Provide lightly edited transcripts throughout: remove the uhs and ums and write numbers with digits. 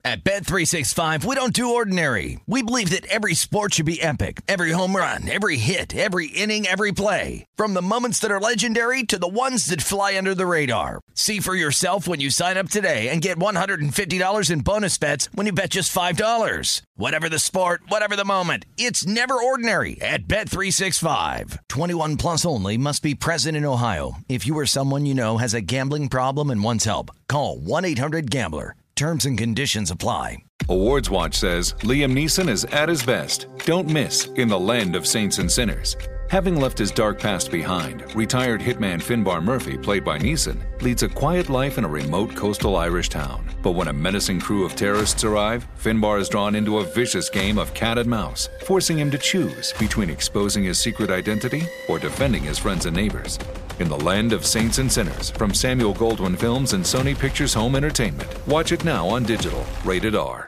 At Bet365, we don't do ordinary. We believe that every sport should be epic. Every home run, every hit, every inning, every play. From the moments that are legendary to the ones that fly under the radar. See for yourself when you sign up today and get $150 in bonus bets when you bet just $5. Whatever the sport, whatever the moment, it's never ordinary at Bet365. 21 plus only. Must be present in Ohio. If you or someone you know has a gambling problem and wants help, call 1-800-GAMBLER. Terms and conditions apply. Awards Watch says Liam Neeson is at his best. Don't miss In the Land of Saints and Sinners. Having left his dark past behind, retired hitman Finbar Murphy, played by Neeson, leads a quiet life in a remote coastal Irish town. But when a menacing crew of terrorists arrive, Finbar is drawn into a vicious game of cat and mouse, forcing him to choose between exposing his secret identity or defending his friends and neighbors. In the Land of Saints and Sinners, from Samuel Goldwyn Films and Sony Pictures Home Entertainment. Watch it now on digital. Rated R.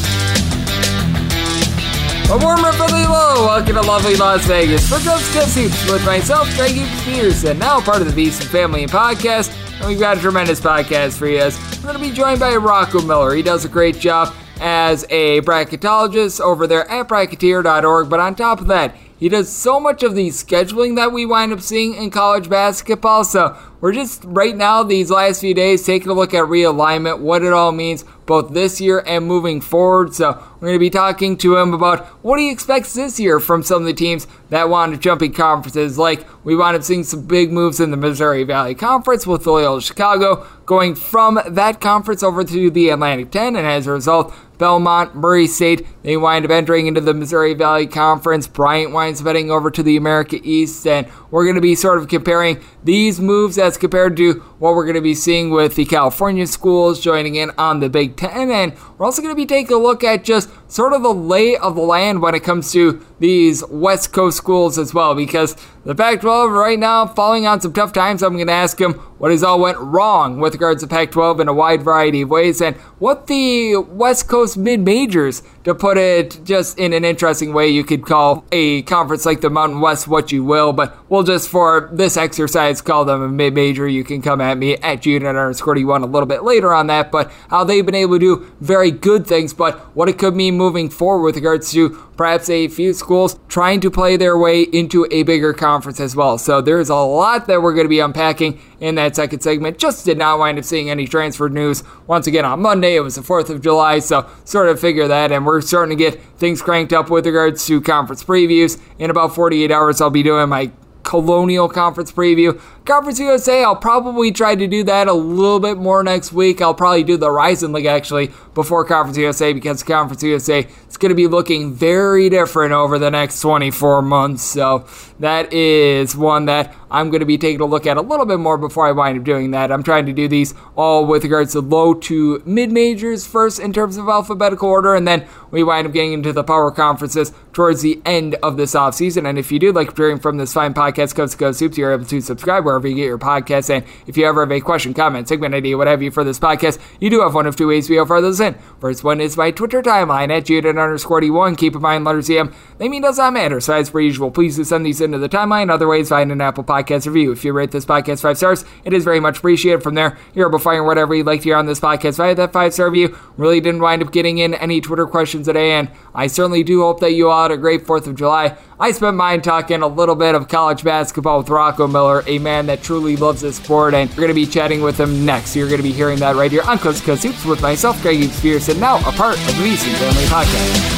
A warm up really low. Welcome to lovely Las Vegas for Just Kiss Hoops with myself, Greg Peterson, now part of the Beeson Family Podcast. And we've got a tremendous podcast for you. We're going to be joined by Rocco Miller. He does a great job as a bracketologist over there at bracketeer.org. But on top of that, he does so much of the scheduling that we wind up seeing in college basketball. So we're just right now, these last few days, taking a look at realignment, what it all means, both this year and moving forward. So we're going to be talking to him about what he expects this year from some of the teams that want to jump in conferences. Like, we wound up seeing some big moves in the Missouri Valley Conference with Loyola Chicago going from that conference over to the Atlantic 10, and as a result, Belmont, Murray State, they wind up entering into the Missouri Valley Conference. Bryant winds up heading over to the America East, and we're going to be sort of comparing these moves as compared to what we're going to be seeing with the California schools joining in on the Big Ten. And we're also going to be taking a look at just sort of the lay of the land when it comes to these West Coast schools as well, because the Pac-12 right now falling on some tough times. I'm going to ask him what has all went wrong with regards to Pac-12 in a wide variety of ways, and what the West Coast mid-majors, to put it just in an interesting way, you could call a conference like the Mountain West what you will, but we'll just for this exercise call them a mid-major. You can come at me at June_1 a little bit later on that, but how they've been able to do very good things, but what it could mean moving forward with regards to perhaps a few schools trying to play their way into a bigger conference as well. So there's a lot that we're going to be unpacking in that second segment. Just did not wind up seeing any transfer news. Once again, on Monday, it was the 4th of July, so sort of figure that, and we're starting to get things cranked up with regards to conference previews. In about 48 hours, I'll be doing my Colonial Conference preview. Conference USA, I'll probably try to do that a little bit more next week. I'll probably do the Horizon League actually before Conference USA, because Conference USA is going to be looking very different over the next 24 months. So that is one that I'm going to be taking a look at a little bit more before I wind up doing that. I'm trying to do these all with regards to low to mid-majors first in terms of alphabetical order, and then we wind up getting into the power conferences towards the end of this offseason. And if you do like hearing from this fine podcast, Coast to Coast Hoops, you're able to subscribe wherever you get your podcasts. And if you ever have a question, comment, segment idea, what have you for this podcast, you do have one of two ways we offer those in. First one is my Twitter timeline at Juden_D1. Keep in mind, letters EM, they mean does not matter. So as per usual, please do send these into the timeline. Other ways, find an Apple Podcast review. If you rate this podcast 5 stars, it is very much appreciated. From there, you're able to find whatever you'd like to hear on this podcast via that 5-star review. Really didn't wind up getting in any Twitter questions today, and I certainly do hope that you all had a great 4th of July. I spent mine talking a little bit of college basketball with Rocco Miller, a man that truly loves this sport, and we're going to be chatting with him next. You're going to be hearing that right here on Coast to Coast Hoops with myself, Greg Peterson, now a part of the Beeson Family Podcast.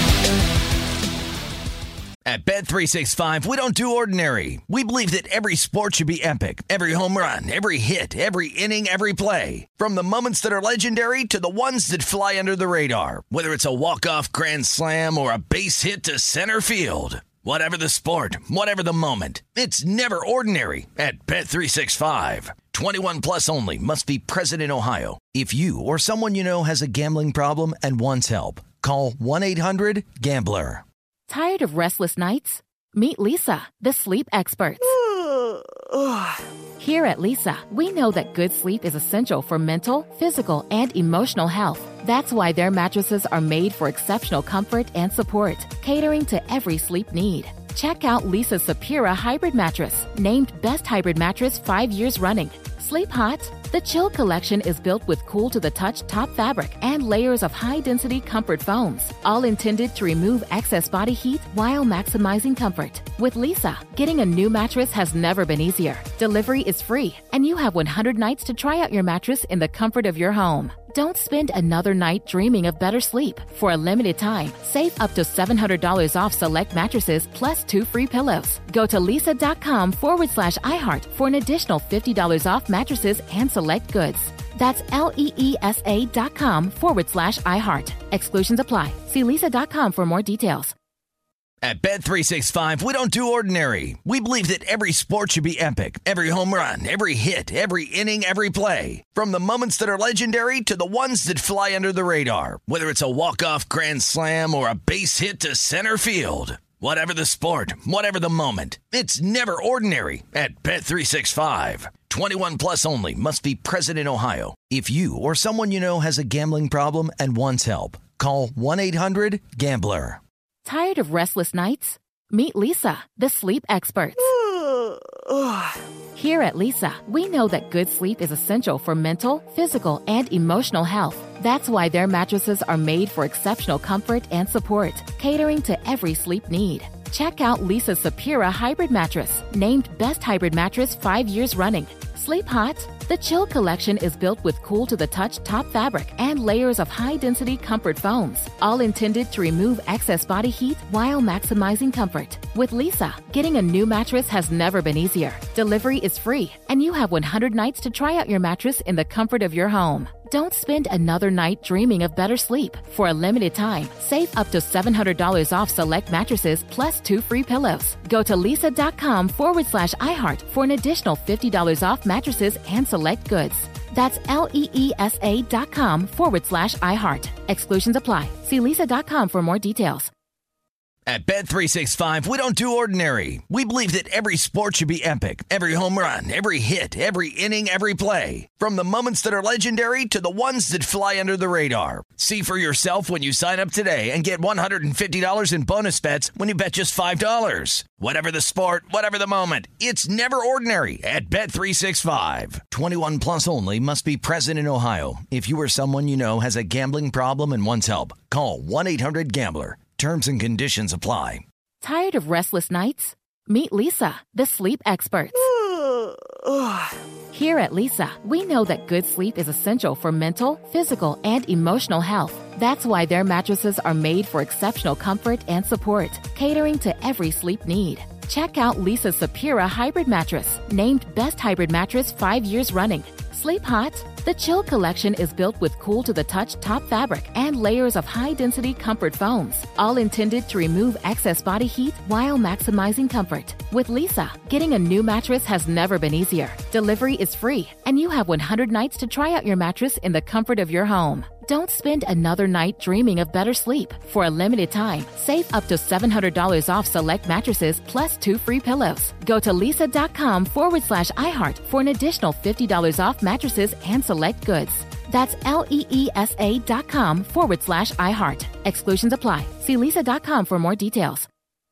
At Bet365, we don't do ordinary. We believe that every sport should be epic. Every home run, every hit, every inning, every play. From the moments that are legendary to the ones that fly under the radar. Whether it's a walk-off grand slam or a base hit to center field. Whatever the sport, whatever the moment, it's never ordinary at Bet365. 21 plus only. Must be present in Ohio. If you or someone you know has a gambling problem and wants help, call 1-800-GAMBLER. Tired of restless nights? Meet Leesa, the sleep experts. Here at Leesa, we know that good sleep is essential for mental, physical, and emotional health. That's why their mattresses are made for exceptional comfort and support, catering to every sleep need. Check out Leesa's Sapira Hybrid Mattress, named Best Hybrid Mattress 5 years running. Sleep hot? The Chill collection is built with cool-to-the-touch top fabric and layers of high-density comfort foams, all intended to remove excess body heat while maximizing comfort. With Leesa, getting a new mattress has never been easier. Delivery is free, and you have 100 nights to try out your mattress in the comfort of your home. Don't spend another night dreaming of better sleep. For a limited time, save up to $700 off select mattresses plus 2 free pillows. Go to leesa.com/iHeart for an additional $50 off mattresses and select goods. That's LEESA.com/iHeart. Exclusions apply. See leesa.com for more details. At Bet365, we don't do ordinary. We believe that every sport should be epic. Every home run, every hit, every inning, every play. From the moments that are legendary to the ones that fly under the radar. Whether it's a walk-off grand slam or a base hit to center field. Whatever the sport, whatever the moment. It's never ordinary at Bet365. 21 plus only. Must be present in Ohio. If you or someone you know has a gambling problem and wants help, call 1-800-GAMBLER. Tired of restless nights? Meet Leesa, the sleep experts. Here at Leesa, we know that good sleep is essential for mental, physical, and emotional health. That's why their mattresses are made for exceptional comfort and support, catering to every sleep need. Check out Leesa's Sapira Hybrid Mattress, named Best Hybrid Mattress 5 years running. Sleep hot? The Chill collection is built with cool-to-the-touch top fabric and layers of high-density comfort foams, all intended to remove excess body heat while maximizing comfort. With Leesa, getting a new mattress has never been easier. Delivery is free, and you have 100 nights to try out your mattress in the comfort of your home. Don't spend another night dreaming of better sleep. For a limited time, save up to $700 off select mattresses plus 2 free pillows. Go to leesa.com/iHeart for an additional $50 off mattresses and select goods. That's LEESA.com/iHeart. Exclusions apply. See leesa.com for more details. At Bet365, we don't do ordinary. We believe that every sport should be epic. Every home run, every hit, every inning, every play. From the moments that are legendary to the ones that fly under the radar. See for yourself when you sign up today and get $150 in bonus bets when you bet just $5. Whatever the sport, whatever the moment, it's never ordinary at Bet365. 21 plus only. Must be present in Ohio. If you or someone you know has a gambling problem and wants help, call 1-800-GAMBLER. Terms and conditions apply. Tired of restless nights? Meet Leesa, the sleep experts. Here at Leesa, we know that good sleep is essential for mental, physical, and emotional health. That's why their mattresses are made for exceptional comfort and support, catering to every sleep need. Check out Leesa's Sapira Hybrid Mattress, named Best Hybrid Mattress 5 years running. Sleep hot? The Chill collection is built with cool-to-the-touch top fabric and layers of high-density comfort foams, all intended to remove excess body heat while maximizing comfort. With Leesa, getting a new mattress has never been easier. Delivery is free, and you have 100 nights to try out your mattress in the comfort of your home. Don't spend another night dreaming of better sleep. For a limited time, save up to $700 off select mattresses plus 2 free pillows. Go to leesa.com/iHeart for an additional $50 off mattresses and select goods. That's LEESA.com/iHeart. Exclusions apply. See leesa.com for more details.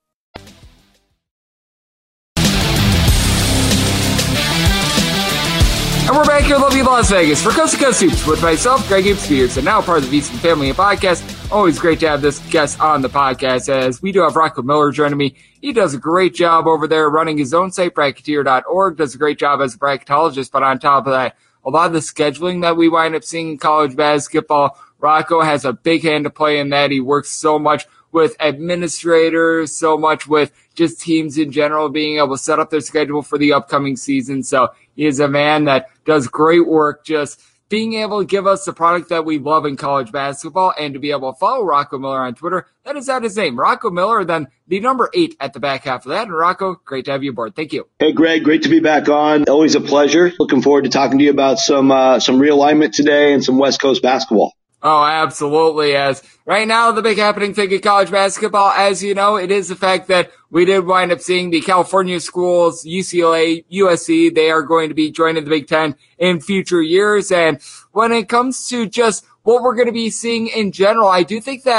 And we're back here in lovely Las Vegas for Coast to Coast Hoops with myself, Greg Spears, and now part of the VSiN Family and Podcast. Always great to have this guest on the podcast, as we do have Rocco Miller joining me. He does a great job over there running his own site, Bracketeer.org, does a great job as a bracketologist, but on top of that, a lot of the scheduling that we wind up seeing in college basketball, Rocco has a big hand to play in that. He works so much with administrators, so much with just teams in general being able to set up their schedule for the upcoming season. So he is a man that does great work just being able to give us the product that we love in college basketball, and to be able to follow Rocco Miller on Twitter. That is his name, Rocco Miller, then the number 8 at the back half of that. And Rocco, great to have you aboard. Thank you. Hey, Greg, great to be back on. Always a pleasure. Looking forward to talking to you about some realignment today and some West Coast basketball. Oh, absolutely. As right now, the big happening thing in college basketball, as you know, it is the fact that we did wind up seeing the California schools, UCLA, USC, they are going to be joining the Big Ten in future years. And when it comes to just what we're going to be seeing in general, I do think that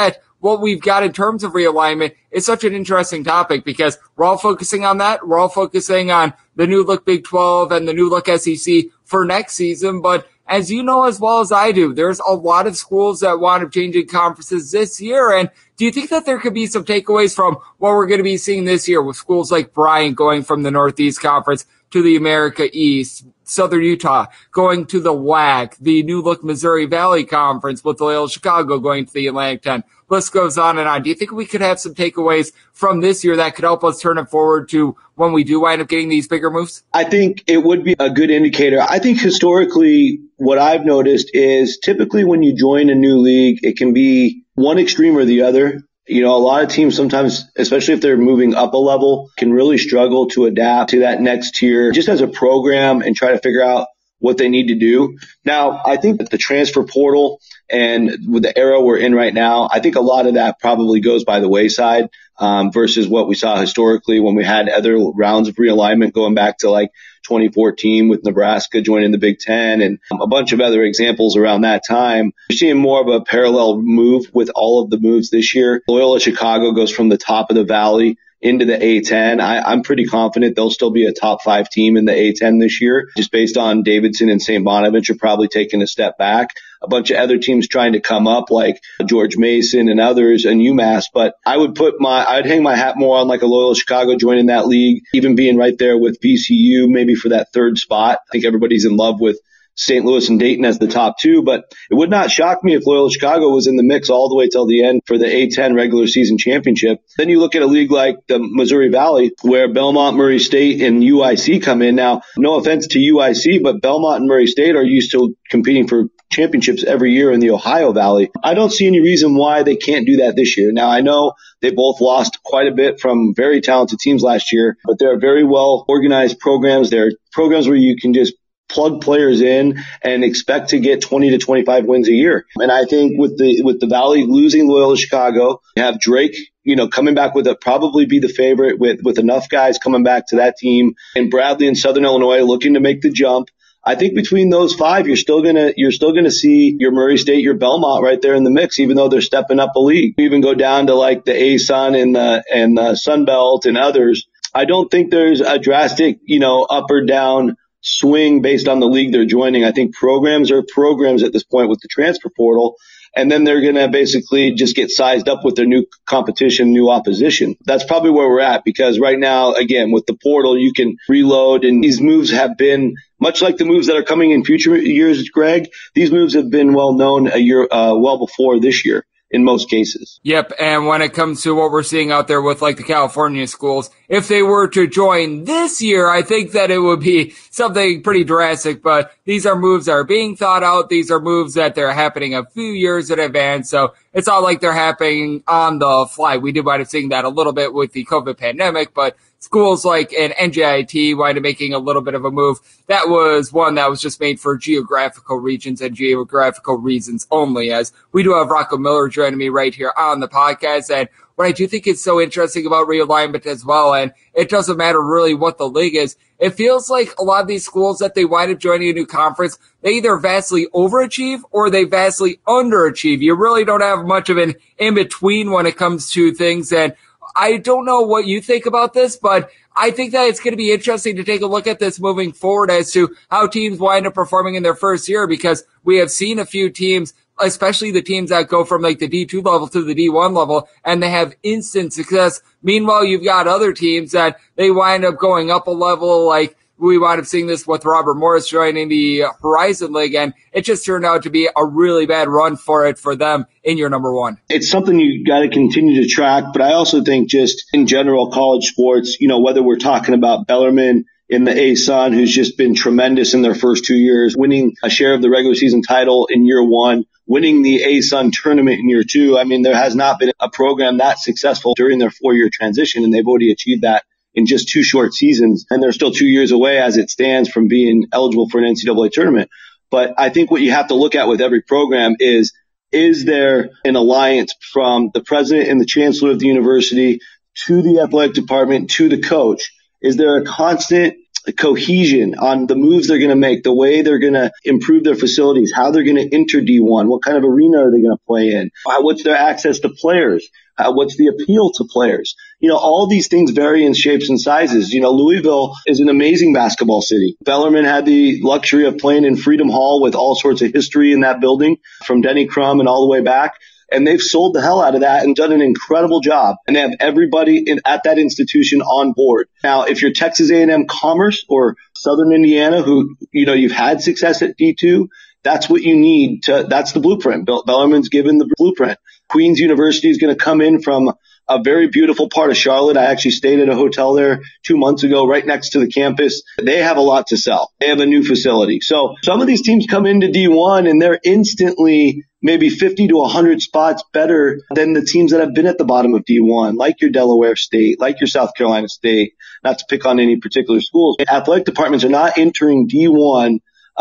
what we've got in terms of realignment is such an interesting topic because we're all focusing on that. We're all focusing on the new look Big 12 and the new look SEC for next season. But as you know as well as I do, there's a lot of schools that wind up changing conferences this year. And do you think that there could be some takeaways from what we're going to be seeing this year with schools like Bryant going from the Northeast Conference to the America East, Southern Utah going to the WAC, the new look Missouri Valley Conference with Loyola Chicago going to the Atlantic 10. List goes on and on. Do you think we could have some takeaways from this year that could help us turn it forward to when we do wind up getting these bigger moves? I think it would be a good indicator. I think historically what I've noticed is typically when you join a new league, it can be one extreme or the other. You know, a lot of teams sometimes, especially if they're moving up a level, can really struggle to adapt to that next tier just as a program and try to figure out what they need to do. Now, I think that the transfer portal and with the era we're in right now, I think a lot of that probably goes by the wayside versus what we saw historically when we had other rounds of realignment going back to like 2014 with Nebraska joining the Big Ten and a bunch of other examples around that time. You're seeing more of a parallel move with all of the moves this year. Loyola Chicago goes from the top of the valley into the A10. I'm pretty confident they'll still be a top 5 team in the A10 this year, just based on Davidson and St. Bonaventure probably taking a step back. A bunch of other teams trying to come up like George Mason and others and UMass. But I'd hang my hat more on like a Loyola Chicago joining that league, even being right there with VCU, maybe for that third spot. I think everybody's in love with St. Louis and Dayton as the top 2, but it would not shock me if Loyola Chicago was in the mix all the way till the end for the A10 regular season championship. Then you look at a league like the Missouri Valley where Belmont, Murray State, and UIC come in. Now, no offense to UIC, but Belmont and Murray State are used to competing for championships every year in the Ohio Valley. I don't see any reason why they can't do that this year. Now, I know they both lost quite a bit from very talented teams last year, but they're very well organized programs. They're programs where you can just plug players in and expect to get 20 to 25 wins a year. And I think with the Valley losing Loyola Chicago, you have Drake, coming back with probably be the favorite with enough guys coming back to that team, and Bradley and Southern Illinois looking to make the jump. I think between those 5, you're still gonna see your Murray State, your Belmont right there in the mix, even though they're stepping up a league. You even go down to like the ASUN and the Sun Belt and others. I don't think there's a drastic, up or down swing based on the league they're joining. I think programs are programs at this point with the transfer portal, and then they're going to basically just get sized up with their new competition, new opposition. That's probably where we're at, because right now, again, with the portal, you can reload, and these moves have been much like the moves that are coming in future years, Greg. These moves have been well known a year, well before this year. In most cases. Yep, and when it comes to what we're seeing out there with like the California schools, if they were to join this year, I think that it would be something pretty drastic, but these are moves that are being thought out. These are moves that they're happening a few years in advance, so it's not like they're happening on the fly. We did wind up seeing that a little bit with the COVID pandemic, but schools like an NJIT wind up making a little bit of a move. That was one that was just made for geographical regions and geographical reasons only, as we do have Rocco Miller joining me right here on the podcast. And what I do think is so interesting about realignment as well, and it doesn't matter really what the league is, it feels like a lot of these schools that they wind up joining a new conference, they either vastly overachieve or they vastly underachieve. You really don't have much of an in-between when it comes to things. And I don't know what you think about this, but I think that it's going to be interesting to take a look at this moving forward as to how teams wind up performing in their first year, because we have seen a few teams, especially the teams that go from like the D2 level to the D1 level, and they have instant success. Meanwhile, you've got other teams that they wind up going up a level, like we wound up seeing this with Robert Morris joining the Horizon League, and it just turned out to be a really bad run for them in year number 1. It's something you got to continue to track, but I also think just in general college sports, whether we're talking about Bellarmine in the ASUN, who's just been tremendous in their first 2 years, winning a share of the regular season title in year 1, winning the ASUN tournament in year 2. I mean, there has not been a program that successful during their 4-year transition, and they've already achieved that in just 2 short seasons, and they're still 2 years away as it stands from being eligible for an NCAA tournament. But I think what you have to look at with every program is there an alliance from the president and the chancellor of the university to the athletic department to the coach? Is there a constant cohesion on the moves they're going to make, the way they're going to improve their facilities, how they're going to enter D1, what kind of arena are they going to play in, what's their access to players, what's the appeal to players. All these things vary in shapes and sizes. Louisville is an amazing basketball city. Bellarmine had the luxury of playing in Freedom Hall with all sorts of history in that building, from Denny Crum and all the way back. And they've sold the hell out of that and done an incredible job. And they have everybody at that institution on board. Now, if you're Texas A&M Commerce or Southern Indiana, who, you've had success at D2, that's what you need that's the blueprint. Bellarmine's given the blueprint. Queens University is going to come in from a very beautiful part of Charlotte. I actually stayed at a hotel there 2 months ago, right next to the campus. They have a lot to sell. They have a new facility. So some of these teams come into D1 and they're instantly maybe 50 to 100 spots better than the teams that have been at the bottom of D1, like your Delaware State, like your South Carolina State, not to pick on any particular schools. Athletic departments are not entering D1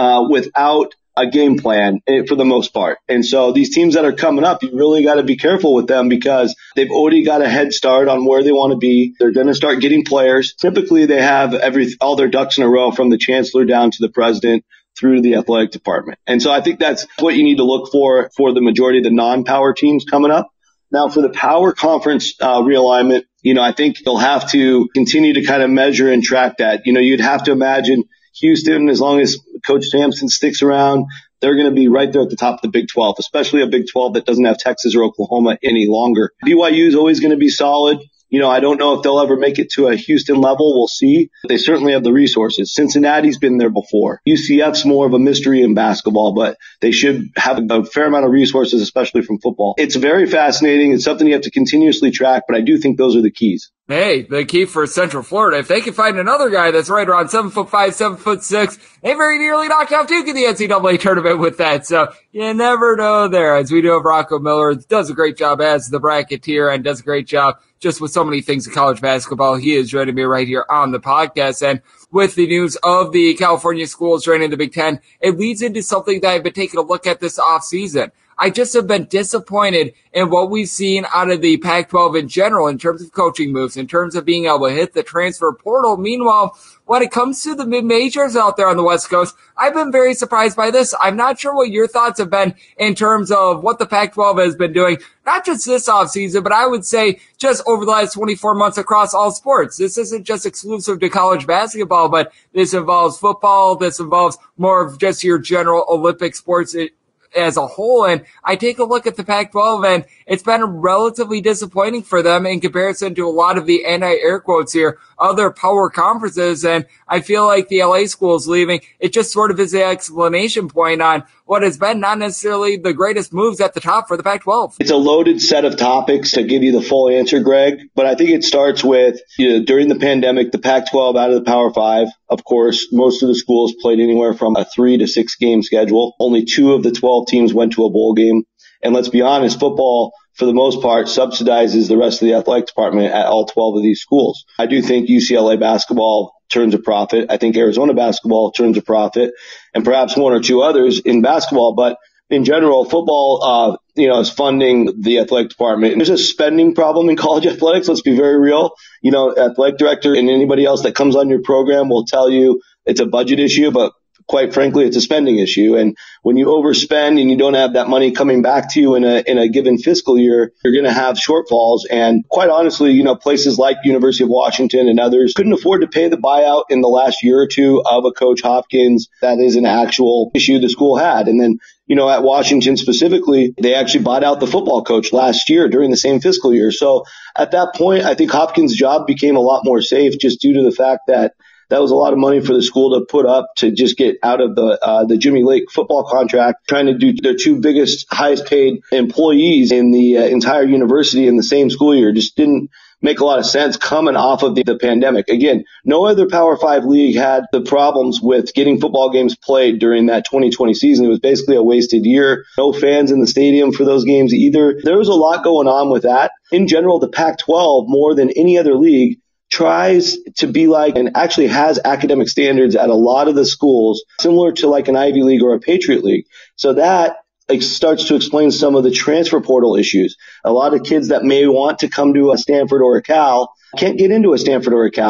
without a game plan for the most part. And so these teams that are coming up, you really got to be careful with them because they've already got a head start on where they want to be. They're going to start getting players. Typically, they have all their ducks in a row from the chancellor down to the president through the athletic department. And so I think that's what you need to look for the majority of the non-power teams coming up. Now, for the power conference realignment, I think they'll have to continue to kind of measure and track that. You'd have to imagine Houston, as long as Coach Sampson sticks around, they're going to be right there at the top of the Big 12, especially a Big 12 that doesn't have Texas or Oklahoma any longer. BYU is always going to be solid. I don't know if they'll ever make it to a Houston level. We'll see. But they certainly have the resources. Cincinnati's been there before. UCF's more of a mystery in basketball, but they should have a fair amount of resources, especially from football. It's very fascinating. It's something you have to continuously track, but I do think those are the keys. Hey, the key for Central Florida, if they can find another guy that's right around 7'5", 7'6", they very nearly knocked out Duke in the NCAA tournament with that. So you never know there. As we do have Rocco Miller, does a great job as the bracketeer and does a great job just with so many things in college basketball. He is joining me right here on the podcast. And with the news of the California schools joining the Big Ten, it leads into something that I've been taking a look at this offseason. I just have been disappointed in what we've seen out of the Pac-12 in general in terms of coaching moves, in terms of being able to hit the transfer portal. Meanwhile, when it comes to the mid-majors out there on the West Coast, I've been very surprised by this. I'm not sure what your thoughts have been in terms of what the Pac-12 has been doing, not just this offseason, but I would say just over the last 24 months across all sports. This isn't just exclusive to college basketball, but this involves football. This involves more of just your general Olympic sports as a whole. And I take a look at the Pac-12 and it's been relatively disappointing for them in comparison to a lot of the anti-air quotes here, other power conferences. And I feel like the LA schools leaving, it just sort of is the explanation point on what has been not necessarily the greatest moves at the top for the Pac-12. It's a loaded set of topics to give you the full answer, Greg, but I think it starts with, during the pandemic, the Pac-12 out of the Power 5. Of course, most of the schools played anywhere from a 3 to 6 game schedule. Only 2 of the 12 teams went to a bowl game. And let's be honest, football, for the most part, subsidizes the rest of the athletic department at all 12 of these schools. I do think UCLA basketball turns a profit. I think Arizona basketball turns a profit, and perhaps 1 or 2 others in basketball. But in general, football, is funding the athletic department. And there's a spending problem in college athletics. Let's be very real. Athletic director and anybody else that comes on your program will tell you it's a budget issue, but quite frankly, it's a spending issue. And when you overspend and you don't have that money coming back to you in a given fiscal year, you're going to have shortfalls. And quite honestly, places like University of Washington and others couldn't afford to pay the buyout in the last year or 2 of a Coach Hopkins. That is an actual issue the school had. And then, at Washington specifically, they actually bought out the football coach last year during the same fiscal year. So at that point, I think Hopkins' job became a lot more safe just due to the fact that was a lot of money for the school to put up to just get out of the Jimmy Lake football contract, trying to do their 2 biggest, highest paid employees in the entire university in the same school year. Just didn't make a lot of sense coming off of the pandemic. Again, no other Power 5 league had the problems with getting football games played during that 2020 season. It was basically a wasted year. No fans in the stadium for those games either. There was a lot going on with that. In general, the Pac-12, more than any other league, tries to be like and actually has academic standards at a lot of the schools, similar to like an Ivy League or a Patriot League. So that starts to explain some of the transfer portal issues. A lot of kids that may want to come to a Stanford or a Cal can't get into a Stanford or a Cal.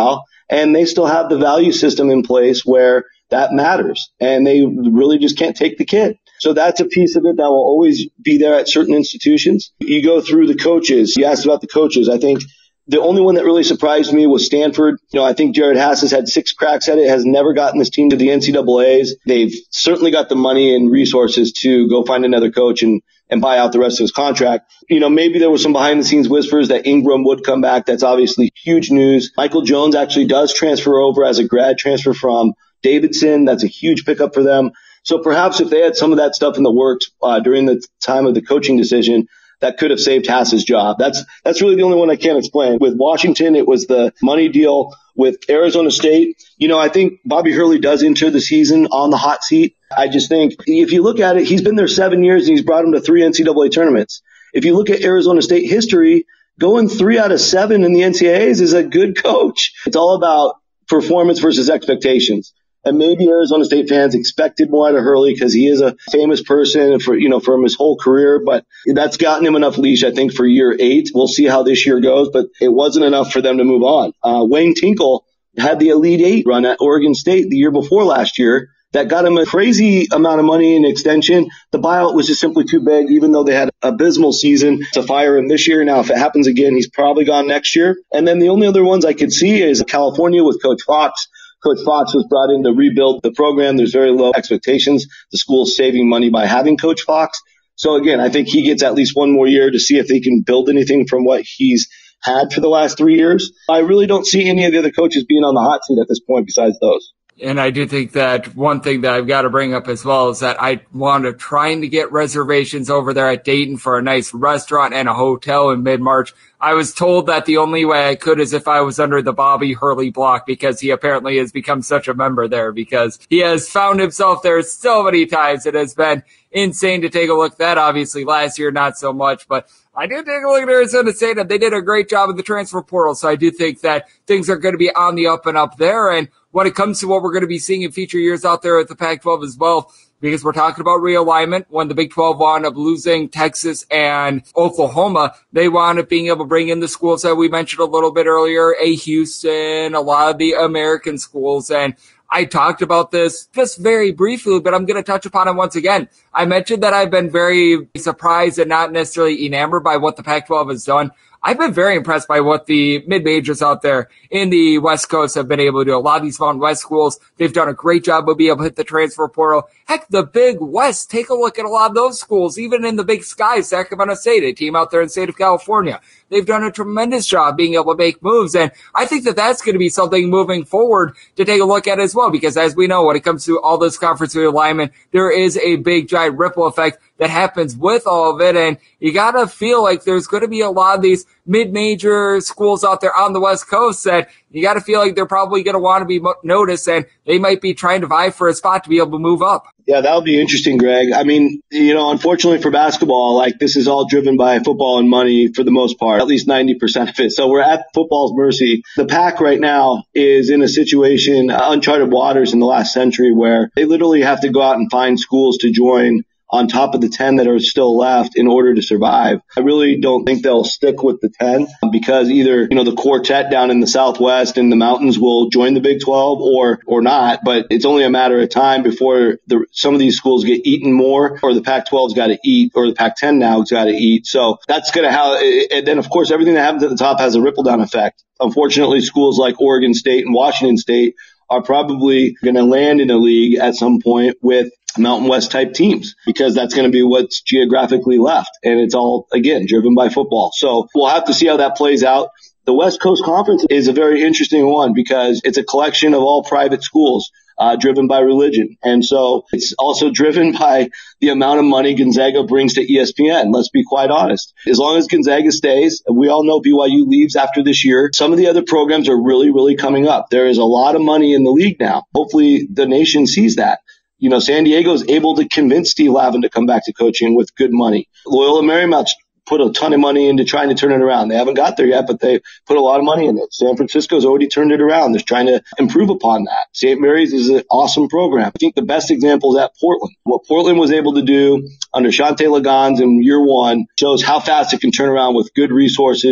and they still have the value system in place where that matters, and they really just can't take the kid. So that's a piece of it that will always be there at certain institutions. You go through the coaches. You asked about the coaches. I think the only one that really surprised me was Stanford. I think Jared Haas has had 6 cracks at it, has never gotten this team to the NCAAs. They've certainly got the money and resources to go find another coach and buy out the rest of his contract. Maybe there was some behind the scenes whispers that Ingram would come back. That's obviously huge news. Michael Jones actually does transfer over as a grad transfer from Davidson. That's a huge pickup for them. So perhaps if they had some of that stuff in the works during the time of the coaching decision, that could have saved Haas's job. That's really the only one I can't explain. With Washington, it was the money deal. With Arizona State, I think Bobby Hurley does enter the season on the hot seat. I just think if you look at it, he's been there 7 years and he's brought them to 3 NCAA tournaments. If you look at Arizona State history, going 3 out of 7 in the NCAAs is a good coach. It's all about performance versus expectations. And maybe Arizona State fans expected more out of Hurley because he is a famous person from his whole career, but that's gotten him enough leash, I think, for year 8. We'll see how this year goes, but it wasn't enough for them to move on. Wayne Tinkle had the Elite 8 run at Oregon State the year before last year. That got him a crazy amount of money in extension. The buyout was just simply too big, even though they had an abysmal season, to fire him this year. Now, if it happens again, he's probably gone next year. And then the only other ones I could see is California with Coach Fox. Coach Fox was brought in to rebuild the program. There's very low expectations. The school's saving money by having Coach Fox. So again, I think he gets at least one more year to see if they can build anything from what he's had for the last 3 years. I really don't see any of the other coaches being on the hot seat at this point besides those. And I do think that one thing that I've got to bring up as well is that I wound up trying to get reservations over there at Dayton for a nice restaurant and a hotel in mid-March. I was told that the only way I could is if I was under the Bobby Hurley block, because he apparently has become such a member there, because he has found himself there so many times. It has been insane to take a look at that. Obviously last year, not so much, but I did take a look at Arizona State, and they did a great job in the transfer portal. So I do think that things are going to be on the up and up there. And when it comes to what we're going to be seeing in future years out there at the Pac-12 as well, because we're talking about realignment. When the Big 12 wound up losing Texas and Oklahoma, they wound up being able to bring in the schools that we mentioned a little bit earlier, a Houston, a lot of the American schools. And I talked about this just very briefly, but I'm going to touch upon it once again. I mentioned that I've been very surprised and not necessarily enamored by what the Pac-12 has done. I've been very impressed by what the mid-majors out there in the West Coast have been able to do. A lot of these Mountain West schools, they've done a great job of being able to hit the transfer portal. Heck, the Big West, take a look at a lot of those schools, even in the Big Sky, Sacramento State, a team out there in the state of California. They've done a tremendous job being able to make moves, and I think that that's going to be something moving forward to take a look at as well, because as we know, when it comes to all this conference realignment, there is a big, giant ripple effect that happens with all of it, and you got to feel like there's going to be a lot of these mid-major schools out there on the West Coast that you got to feel like they're probably going to want to be noticed, and they might be trying to vie for a spot to be able to move up. Yeah, that'll be interesting, Greg. I mean, unfortunately for basketball, this is all driven by football and money for the most part, at least 90% of it. So we're at football's mercy. The Pac right now is in a situation, uncharted waters in the last century, where they literally have to go out and find schools to join on top of the 10 that are still left in order to survive. I really don't think they'll stick with the 10 because either, the quartet down in the Southwest and the mountains will join the Big 12 or not, but it's only a matter of time before some of these schools get eaten more, or the Pac-12's got to eat, or the Pac-10 now has got to eat. So that's going to and then of course everything that happens at the top has a ripple down effect. Unfortunately, schools like Oregon State and Washington State are probably going to land in a league at some point with Mountain West type teams, because that's going to be what's geographically left. And it's all, again, driven by football. So we'll have to see how that plays out. The West Coast Conference is a very interesting one because it's a collection of all private schools driven by religion. And so it's also driven by the amount of money Gonzaga brings to ESPN. Let's be quite honest. As long as Gonzaga stays, we all know BYU leaves after this year. Some of the other programs are really, really coming up. There is a lot of money in the league now. Hopefully the nation sees that. San Diego is able to convince Steve Lavin to come back to coaching with good money. Loyola Marymount's put a ton of money into trying to turn it around. They haven't got there yet, but they put a lot of money in it. San Francisco's already turned it around. They're trying to improve upon that. St. Mary's is an awesome program. I think the best example is at Portland. What Portland was able to do under Shante Lagans in year one shows how fast it can turn around with good resources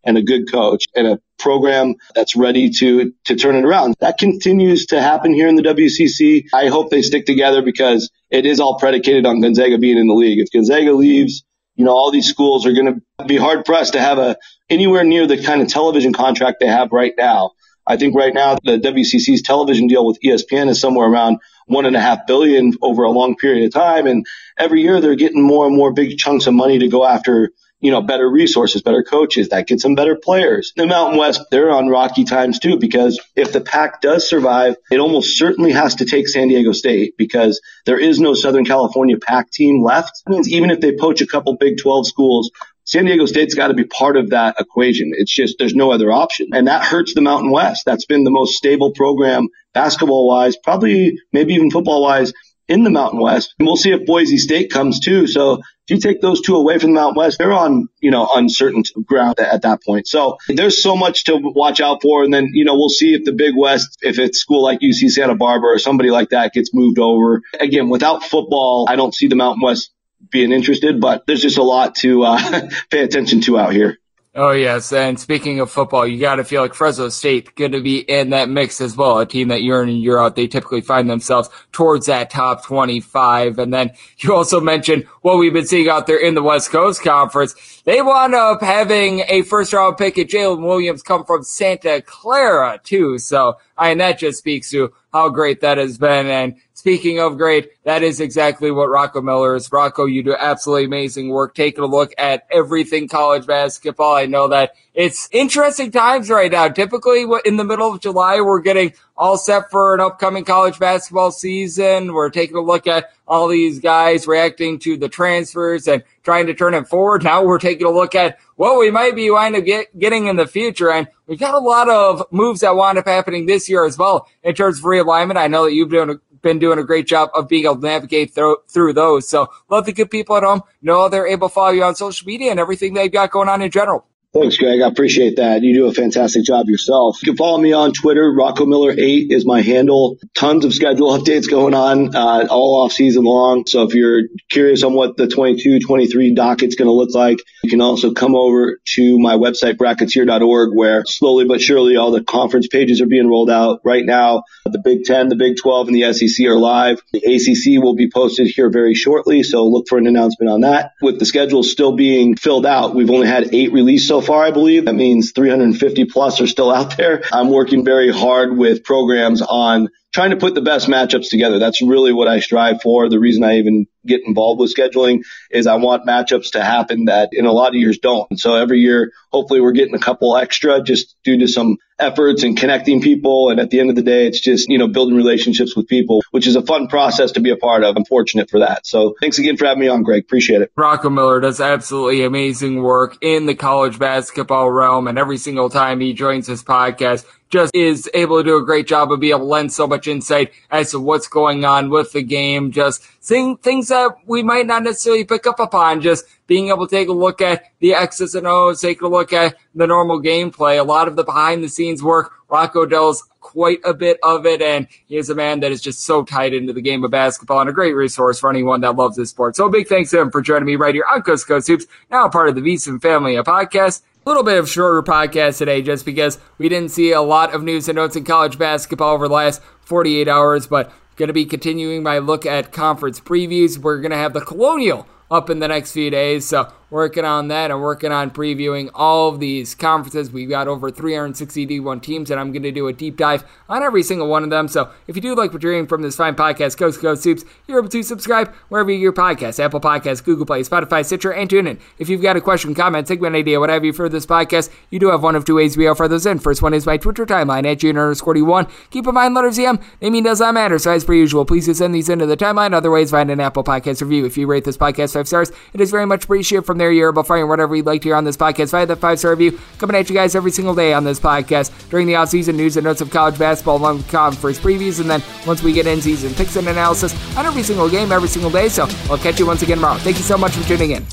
and a good coach and a program that's ready to turn it around. That continues to happen here in the WCC. I hope they stick together because it is all predicated on Gonzaga being in the league. If Gonzaga leaves, all these schools are going to be hard pressed to have anywhere near the kind of television contract they have right now. I think right now the WCC's television deal with ESPN is somewhere around $1.5 billion over a long period of time. And every year they're getting more and more big chunks of money to go after, better resources, better coaches that gets them better players. The Mountain West, they're on rocky times too, because if the Pac does survive, it almost certainly has to take San Diego State because there is no Southern California Pac team left. That means even if they poach a couple Big 12 schools, San Diego State's got to be part of that equation. It's just there's no other option. And that hurts the Mountain West. That's been the most stable program basketball-wise, probably maybe even football-wise in the Mountain West. And we'll see if Boise State comes too. So if you take those two away from the Mountain West, they're on, uncertain ground at that point. So there's so much to watch out for. And then, we'll see if the Big West, if it's school like UC Santa Barbara or somebody like that gets moved over. Again, without football, I don't see the Mountain West being interested, but there's just a lot to pay attention to out here. Oh, yes. And speaking of football, you got to feel like Fresno State going to be in that mix as well. A team that year in and year out, they typically find themselves towards that top 25. And then you also mentioned what we've been seeing out there in the West Coast Conference. They wound up having a first-round pick at Jalen Williams come from Santa Clara, too. So, that just speaks to how great that has been. And speaking of great, that is exactly what Rocco Miller is. Rocco, you do absolutely amazing work taking a look at everything college basketball. I know that it's interesting times right now. Typically, in the middle of July, we're getting all set for an upcoming college basketball season. We're taking a look at all these guys reacting to the transfers and trying to turn it forward. Now we're taking a look at what we might be wind up getting in the future. And we've got a lot of moves that wound up happening this year as well in terms of realignment. I know that you've been doing a great job of being able to navigate through those. So love the good people at home. Know they're able to follow you on social media and everything they've got going on in general. Thanks, Greg. I appreciate that. You do a fantastic job yourself. You can follow me on Twitter. RoccoMiller8 is my handle. Tons of schedule updates going on all off season long. So if you're curious on what the 22-23 docket's going to look like, you can also come over to my website, bracketeer.org, where slowly but surely all the conference pages are being rolled out. Right now, the Big 10, the Big 12, and the SEC are live. The ACC will be posted here very shortly, so look for an announcement on that. With the schedule still being filled out, we've only had 8 released so far, I believe. That means 350 plus are still out there. I'm working very hard with programs on trying to put the best matchups together. That's really what I strive for. The reason I even get involved with scheduling is I want matchups to happen that in a lot of years don't. And so every year, hopefully we're getting a couple extra just due to some efforts and connecting people. And at the end of the day, it's just, building relationships with people, which is a fun process to be a part of. I'm fortunate for that. So thanks again for having me on, Greg. Appreciate it. Rocco Miller does absolutely amazing work in the college basketball realm. And every single time he joins this podcast, just is able to do a great job of being able to lend so much insight as to what's going on with the game, just seeing things that we might not necessarily pick up upon, just being able to take a look at the X's and O's, take a look at the normal gameplay, a lot of the behind-the-scenes work. Rocco does quite a bit of it, and he is a man that is just so tied into the game of basketball and a great resource for anyone that loves this sport. So a big thanks to him for joining me right here on Coast to Coast Hoops, now part of the VSiN Family podcast. A little bit of shorter podcast today just because we didn't see a lot of news and notes in college basketball over the last 48 hours, but going to be continuing my look at conference previews. We're going to have the Colonial up in the next few days, so working on that and working on previewing all of these conferences. We've got over 360 D1 teams, and I'm going to do a deep dive on every single one of them. So if you do like what you're hearing from this fine podcast, Coast to Coast Hoops, you're able to subscribe wherever you get your podcasts, Apple Podcasts, Google Play, Spotify, Stitcher, and TuneIn. If you've got a question, comment, segment idea, whatever you for this podcast, you do have one of two ways we offer those in. First one is my Twitter timeline at Junior_D1. Keep in mind, letters EM, naming does not matter. So as per usual, please just send these into the timeline. Otherwise, find an Apple Podcast review. If you rate this podcast 5 stars, it is very much appreciated. From there, you're able to find whatever you'd like to hear on this podcast via the 5-star review, coming at you guys every single day on this podcast during the offseason news and notes of college basketball along with conference previews, and then once we get in season picks and analysis on every single game every single day. So I'll catch you once again tomorrow. Thank you so much for tuning in.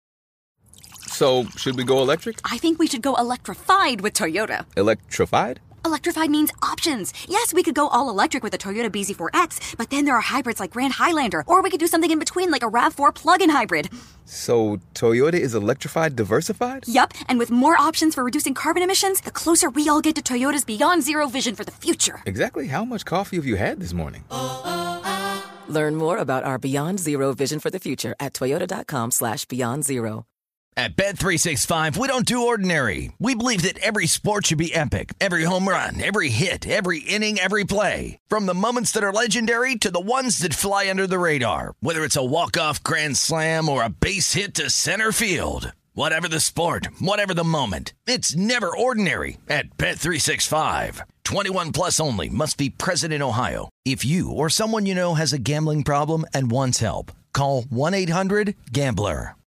So, should we go electric? I think we should go electrified with Toyota. Electrified? Electrified means options. Yes, we could go all electric with a Toyota BZ4X, but then there are hybrids like Grand Highlander, or we could do something in between like a RAV4 plug-in hybrid. So Toyota is electrified diversified? Yup, and with more options for reducing carbon emissions, the closer we all get to Toyota's Beyond Zero vision for the future. Exactly how much coffee have you had this morning? Learn more about our Beyond Zero vision for the future at toyota.com/Beyond Zero. At Bet365, we don't do ordinary. We believe that every sport should be epic. Every home run, every hit, every inning, every play. From the moments that are legendary to the ones that fly under the radar. Whether it's a walk-off grand slam or a base hit to center field. Whatever the sport, whatever the moment. It's never ordinary at Bet365. 21 plus only. Must be present in Ohio. If you or someone you know has a gambling problem and wants help, call 1-800-GAMBLER.